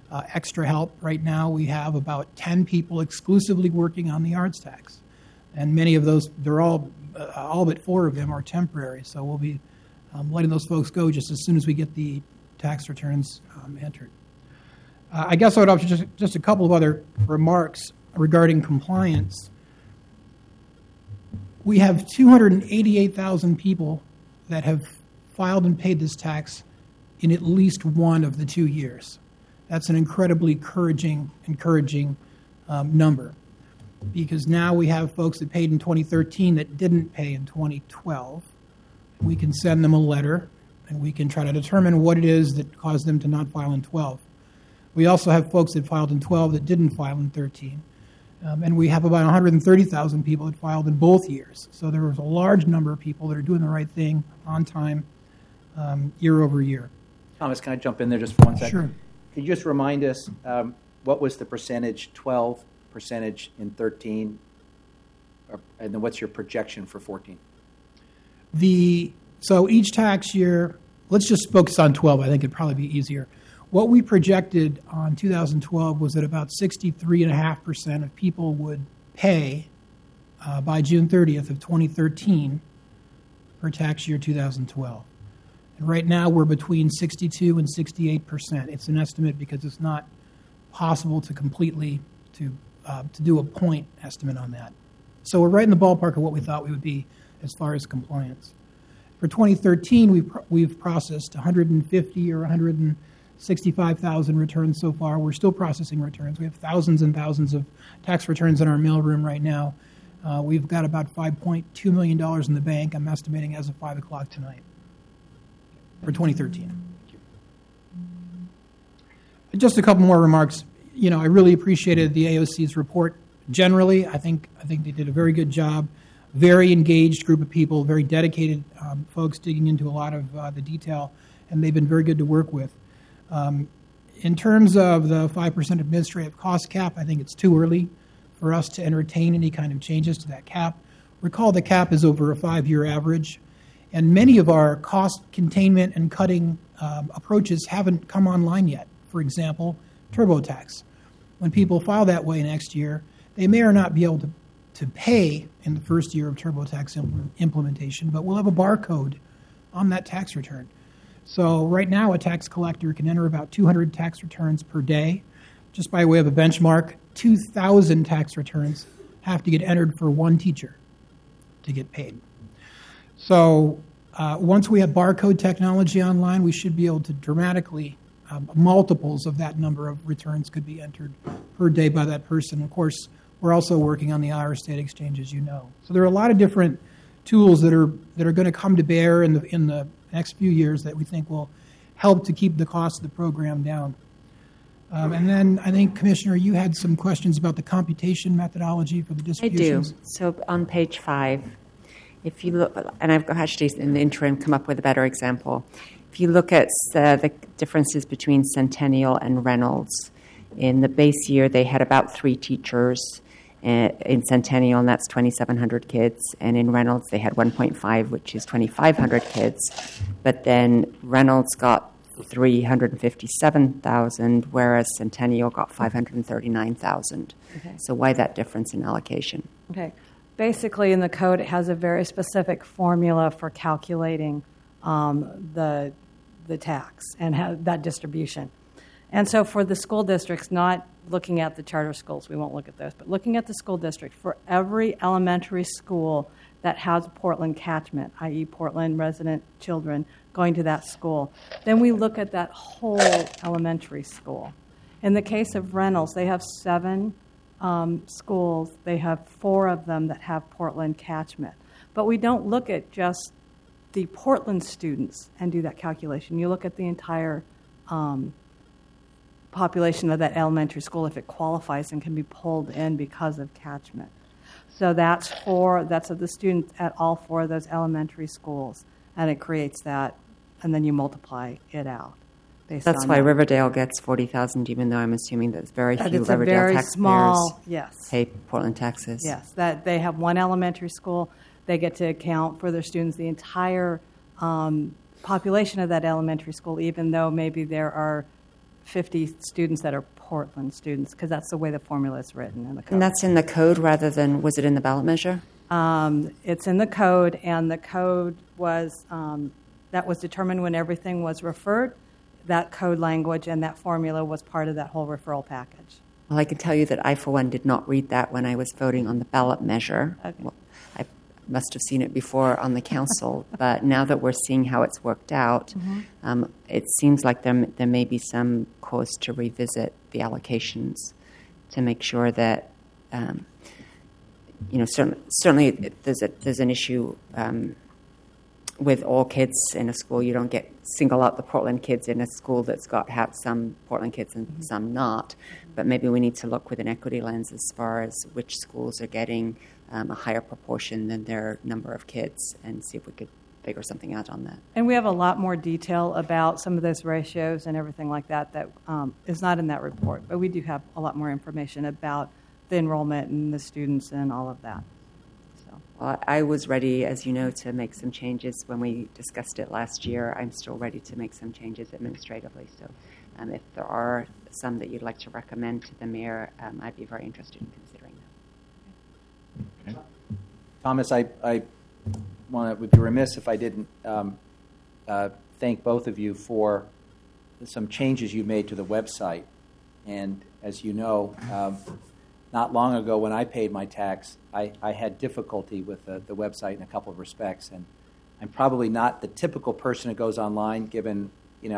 extra help. Right now we have about 10 people exclusively working on the arts tax. And many of those, they're all but 4 of them are temporary. So we'll be letting those folks go just as soon as we get the tax returns entered. I guess I would offer just a couple of other remarks regarding compliance. We have 288,000 people that have filed and paid this tax in at least one of the 2 years. That's an incredibly encouraging number, because now we have folks that paid in 2013 that didn't pay in 2012. We can send them a letter, and we can try to determine what it is that caused them to not file in 12. We also have folks that filed in 12 that didn't file in 13. And we have about 130,000 people that filed in both years. So there was a large number of people that are doing the right thing on time, year over year. Thomas, can I jump in there just for 1 second? Sure. Could you just remind us what was the percentage, 12 percentage in 13, and then what's your projection for 14? So each tax year, let's just focus on 12. I think it'd probably be easier. What we projected on 2012 was that about 63.5% of people would pay by June 30th of 2013 for tax year 2012. And right now we're between 62 and 68%. It's an estimate because it's not possible to completely to do a point estimate on that. So we're right in the ballpark of what we thought we would be as far as compliance. For 2013, we've processed 150 or 165,000 returns so far. We're still processing returns. We have thousands and thousands of tax returns in our mailroom right now. We've got about $5.2 million in the bank, I'm estimating, as of 5 o'clock tonight for 2013. Just a couple more remarks. I really appreciated the AOC's report. Generally, I think they did a very good job. Very engaged group of people, very dedicated folks digging into a lot of the detail, and they've been very good to work with. In terms of the 5% administrative cost cap, I think it's too early for us to entertain any kind of changes to that cap. Recall the cap is over a 5-year average, and many of our cost containment and cutting approaches haven't come online yet. For example, TurboTax. When people file that way next year, they may or not be able to pay in the first year of TurboTax implementation, but we'll have a barcode on that tax return. So right now, a tax collector can enter about 200 tax returns per day. Just by way of a benchmark, 2,000 tax returns have to get entered for one teacher to get paid. So once we have barcode technology online, we should be able to dramatically, multiples of that number of returns could be entered per day by that person. Of course, we're also working on the Iowa State Exchange, as you know. So there are a lot of different tools that are going to come to bear in the next few years that we think will help to keep the cost of the program down. And then I think, Commissioner, you had some questions about the computation methodology for the distributions. I do. So on page 5, if you look, and I've actually in the interim come up with a better example. If you look at the differences between Centennial and Reynolds, in the base year they had about 3 teachers. In Centennial, and that's 2,700 kids, and in Reynolds they had 1.5, which is 2,500 kids. But then Reynolds got 357,000, whereas Centennial got 539,000. Okay. So why that difference in allocation? Okay. Basically, in the code, it has a very specific formula for calculating the tax and that distribution. And so for the school districts, not looking at the charter schools, we won't look at those, but looking at the school district, for every elementary school that has a Portland catchment, i.e. Portland resident children going to that school, then we look at that whole elementary school. In the case of Reynolds, they have 7 schools. They have 4 of them that have Portland catchment. But we don't look at just the Portland students and do that calculation. You look at the entire population of that elementary school if it qualifies and can be pulled in because of catchment. So that's of the students at all 4 of those elementary schools, and it creates that, and then you multiply it out. That's why Riverdale gets 40,000, even though I'm assuming that very few Riverdale taxpayers pay Portland taxes. Yes, that they have 1 elementary school. They get to account for their students, the entire population of that elementary school, even though maybe there are 50 students that are Portland students, because that's the way the formula is written in the code. And that's in the code rather than, was it in the ballot measure? It's in the code, and the code was, that was determined when everything was referred. That code language and that formula was part of that whole referral package. Well, I can tell you that I, for one, did not read that when I was voting on the ballot measure. Okay. Well, I must have seen it before on the council, but now that we're seeing how it's worked out, it seems like there may be some cause to revisit the allocations to make sure that, certainly there's an issue with all kids in a school. You don't single out the Portland kids in a school that's got some Portland kids and some not. But maybe we need to look with an equity lens as far as which schools are getting a higher proportion than their number of kids, and see if we could figure something out on that. And we have a lot more detail about some of those ratios and everything like that is not in that report. But we do have a lot more information about the enrollment and the students and all of that. Well, I was ready, as you know, to make some changes when we discussed it last year. I'm still ready to make some changes administratively. So if there are some that you'd like to recommend to the mayor, I'd be very interested in considering them. Okay. Thomas, I would be remiss if I didn't thank both of you for some changes you made to the website. And as you know, not long ago when I paid my tax, I had difficulty with the website in a couple of respects. And I'm probably not the typical person who goes online, given,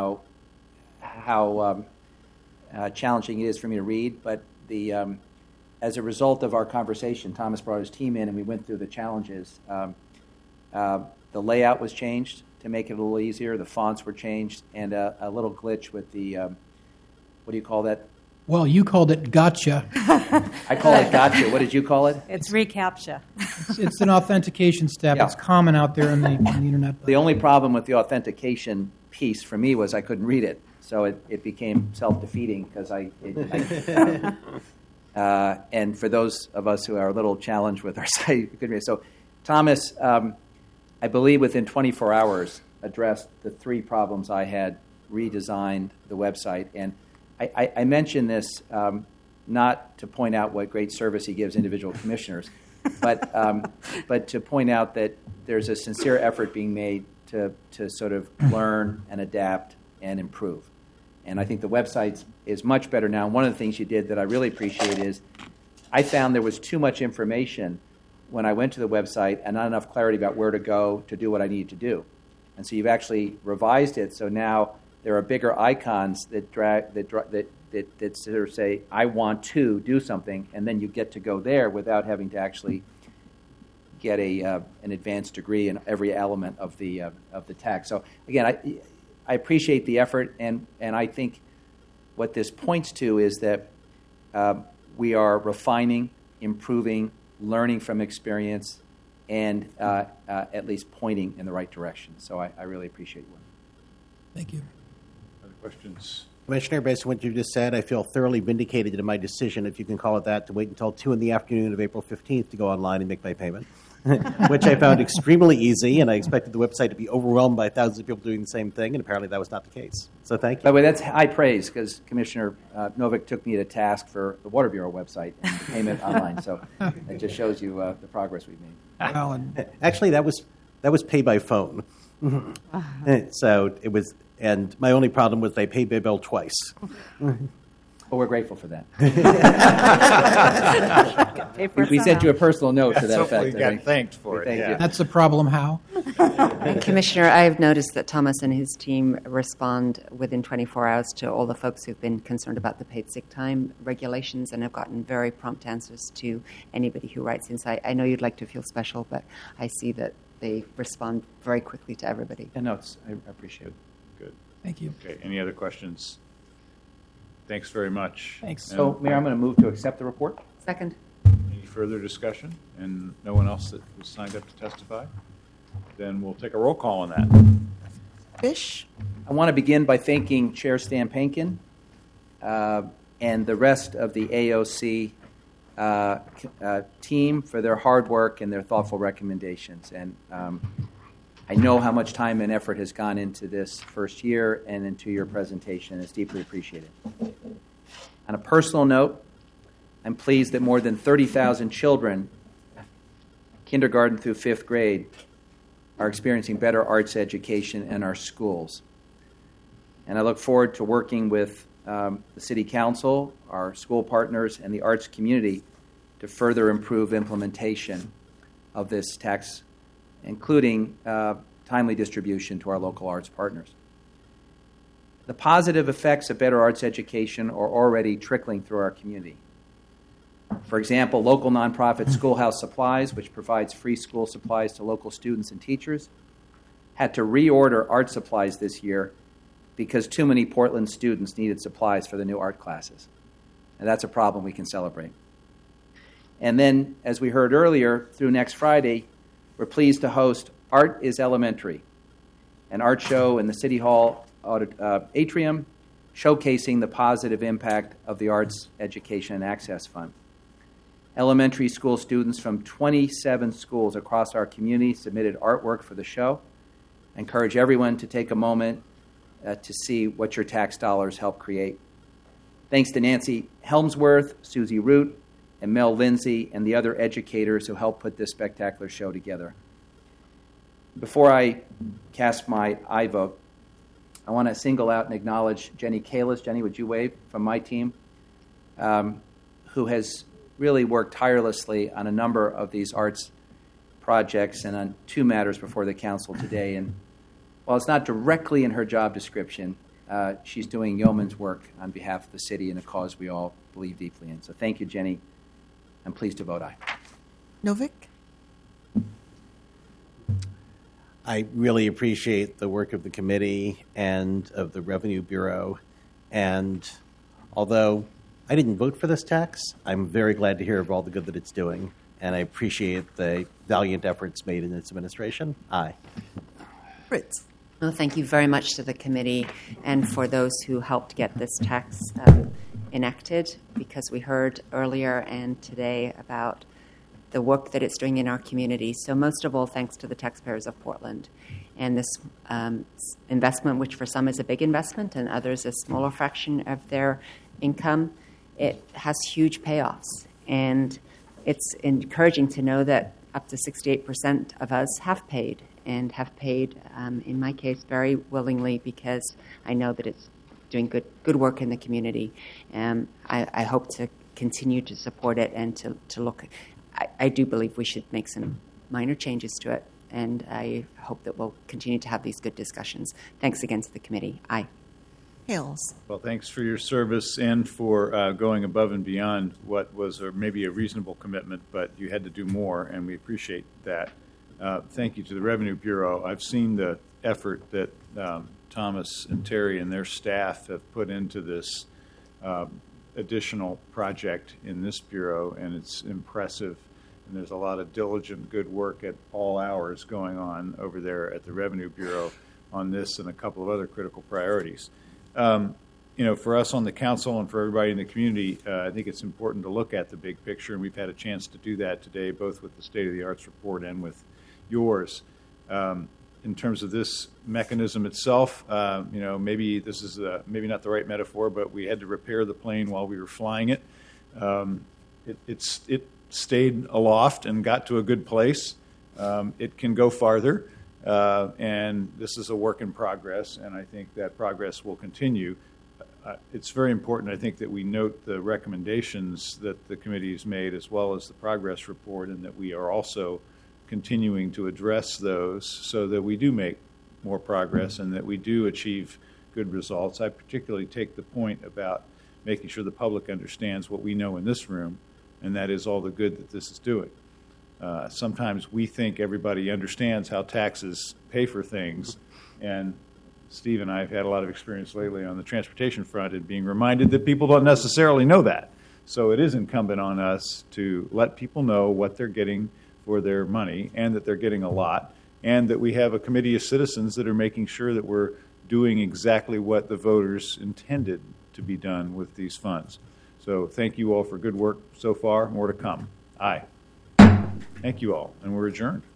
how challenging it is for me to read. But as a result of our conversation, Thomas brought his team in and we went through the challenges. The layout was changed to make it a little easier. The fonts were changed, and a little glitch with the, what do you call that? Well, you called it gotcha. I call it gotcha. What did you call it? It's reCAPTCHA. It's an authentication step. Yeah. It's common out there on the internet. The only problem with the authentication piece for me was I couldn't read it, so it became self-defeating because and for those of us who are a little challenged with our site, we couldn't read it. So Thomas, I believe within 24 hours, addressed the three problems I had, redesigned the website. And I mention this not to point out what great service he gives individual commissioners, but to point out that there's a sincere effort being made to sort of learn and adapt and improve. And I think the website is much better now. One of the things you did that I really appreciate is I found there was too much information when I went to the website and not enough clarity about where to go to do what I needed to do. And so you've actually revised it, so now there are bigger icons that sort of say, I want to do something, and then you get to go there without having to actually get an advanced degree in every element of the tax. So again, I appreciate the effort, and I think what this points to is that we are refining, improving, learning from experience, and at least pointing in the right direction. So I really appreciate your work. Thank you. Other questions? Commissioner, based on what you just said, I feel thoroughly vindicated in my decision, if you can call it that, to wait until 2 p.m. of April 15th to go online and make my payment, which I found extremely easy, and I expected the website to be overwhelmed by thousands of people doing the same thing, and apparently that was not the case. So thank you. By the way, that's high praise, because Commissioner Novick took me to task for the Water Bureau website and the payment online, so it just shows you the progress we've made. Well, and Actually, that was pay by phone. So it was, and my only problem was they paid my bill twice. But we're grateful for that. Pay for We it sent you a somehow. personal note to that Hopefully effect. you I got think. thanked for it. Thank Yeah. you. that's the problem. How? And Commissioner, I've noticed that Thomas and his team respond within 24 hours to all the folks who've been concerned about the paid sick time regulations, and have gotten very prompt answers to anybody who writes in. So I know you'd like to feel special, but I see that they respond very quickly to everybody. And no, I appreciate it. Good. Thank you. Okay. Any other questions? Thanks very much. Thanks. So, Mayor, I'm going to move to accept the report. Second. Any further discussion? And no one else that was signed up to testify? Then we'll take a roll call on that. Fish. I want to begin by thanking Chair Stan Pankin and the rest of the AOC team for their hard work and their thoughtful recommendations. And I know how much time and effort has gone into this first year and into your presentation. It's deeply appreciated. On a personal note, I'm pleased that more than 30,000 children, kindergarten through 5th grade, are experiencing better arts education in our schools. And I look forward to working with the City Council, our school partners, and the arts community to further improve implementation of this tax, including timely distribution to our local arts partners. The positive effects of better arts education are already trickling through our community. For example, local nonprofit Schoolhouse Supplies, which provides free school supplies to local students and teachers, had to reorder art supplies this year because too many Portland students needed supplies for the new art classes. And that's a problem we can celebrate. And then, as we heard earlier, through next Friday, we're pleased to host Art is Elementary, an art show in the City Hall atrium showcasing the positive impact of the Arts Education and Access Fund. Elementary school students from 27 schools across our community submitted artwork for the show. I encourage everyone to take a moment to see what your tax dollars help create. Thanks to Nancy Helmsworth, Susie Root, and Mel Lindsay, and the other educators who helped put this spectacular show together. Before I cast my aye vote, I want to single out and acknowledge Jenny Kalis. Jenny, would you wave, from my team, who has really worked tirelessly on a number of these arts projects and on 2 matters before the council today. And while it's not directly in her job description, she's doing yeoman's work on behalf of the city and a cause we all believe deeply in. So thank you, Jenny. I'm pleased to vote aye. Novick? I really appreciate the work of the committee and of the Revenue Bureau. And although I didn't vote for this tax, I'm very glad to hear of all the good that it's doing. And I appreciate the valiant efforts made in its administration. Aye. Fritz? Well, thank you very much to the committee and for those who helped get this tax enacted, because we heard earlier and today about the work that it's doing in our community. So most of all, thanks to the taxpayers of Portland. And this investment, which for some is a big investment and others a smaller fraction of their income, it has huge payoffs. And it's encouraging to know that up to 68% of us have paid, and have paid, in my case, very willingly, because I know that it's doing good work in the community. I hope to continue to support it and to look. I do believe we should make some minor changes to it, and I hope that we'll continue to have these good discussions. Thanks again to the committee. Aye. Hales? Well, thanks for your service and for going above and beyond what was maybe a reasonable commitment, but you had to do more, and we appreciate that. Thank you to the Revenue Bureau. I've seen the effort that Thomas and Terry and their staff have put into this additional project in this bureau, and it's impressive. And there's a lot of diligent, good work at all hours going on over there at the Revenue Bureau on this and a couple of other critical priorities. For us on the council and for everybody in the community, I think it's important to look at the big picture, and we've had a chance to do that today, both with the State of the Arts report and with yours. In terms of this mechanism itself, maybe this is maybe not the right metaphor, but we had to repair the plane while we were flying it. It stayed aloft and got to a good place. It can go farther, and this is a work in progress, and I think that progress will continue. It's very important, I think, that we note the recommendations that the committee has made as well as the progress report, and that we are also continuing to address those so that we do make more progress and that we do achieve good results. I particularly take the point about making sure the public understands what we know in this room, and that is all the good that this is doing. Sometimes we think everybody understands how taxes pay for things, and Steve and I have had a lot of experience lately on the transportation front and being reminded that people don't necessarily know that. So it is incumbent on us to let people know what they're getting for their money, and that they're getting a lot, and that we have a committee of citizens that are making sure that we're doing exactly what the voters intended to be done with these funds. So thank you all for good work so far. More to come. Aye. Thank you all, and we're adjourned.